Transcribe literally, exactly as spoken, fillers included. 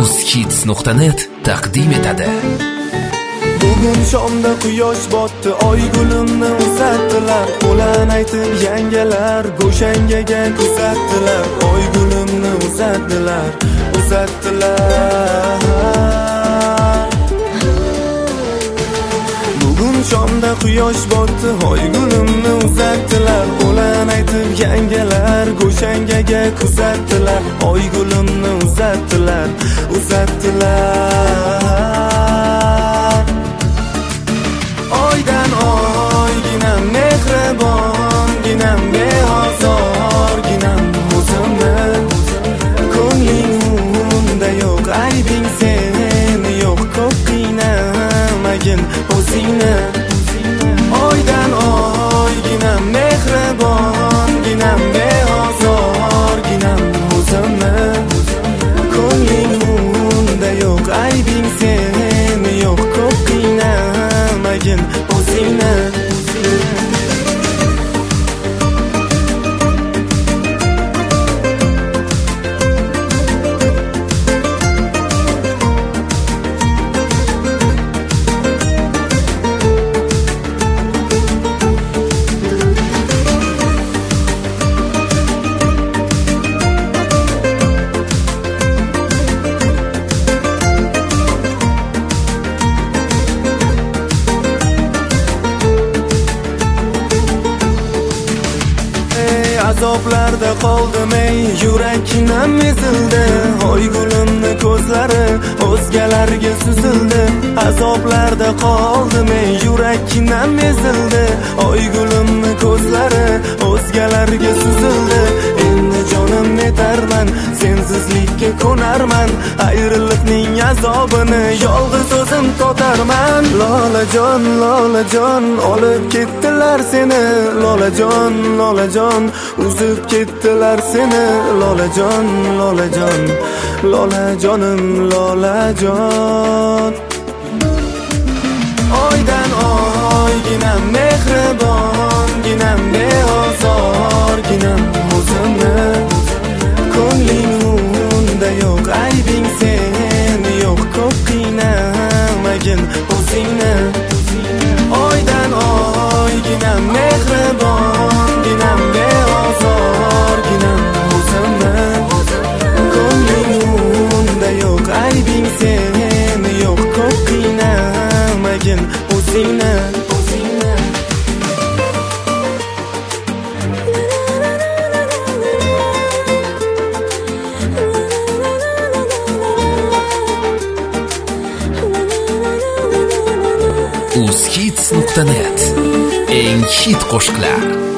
uzhits nuqta net taqdim etadi. Bugun shomda quyosh botdi, oy gulimni uzatdilar. Qo'lan aytib yangalar go'shangaga kuzatdilar. Oy gulimni uzatdilar, uzatdilar. Bugun shomda quyosh botdi, oy gulimni uzatdilar. Qo'lan aytib yangalar go'shangaga kuzatdilar. Oy gulimni uzatdilar, uzatdilar. Oydan oyginam mehribon, ginam beozor, ginam o'zimni. Ko'ngling unda yo'q, aybing sen yo'q, ko'p qiynamagin o'zingni. Oydan oyginam mehribon, ginam beozor, ginam o'zimni. Ko'ngling unda yo'q, aybing sen yo'q, ko'p qiynamagin o'zingni. Azoblarda qoldim ey, yuraginam ezildi. Oy gulimni ko'zlari o'zgalarga suzildi. Azoblarda qoldim ey, yuraginam ezildi. Oy gulimni ko'zlari o'zgalarga suzildi. Endi jonim netarman, sensizlikka ko'narman. Ayriliqning azobini yolg'iz o'zim totarman. Lolajon, lolajon, olib ketdilar seni. Lolajon, lolajon, uzib ketdilar seni. Lolajon, lolajon, lolajonim, lolajon. Oydan oyginam mehribon, ginam beozor, ginam o'zimni. Ko'ngling unda yo'q, aybing sen yo'q, ko'p qiynamagin o'zingni. Oydan oyginam mehribon, ginam beozor, ginam o'zimni. Ko'ngling unda yo'q, aybing sen yo'q, ko'p qiynamagin o'zingni. uzhits nuqta net eng hit qo'shiqlar.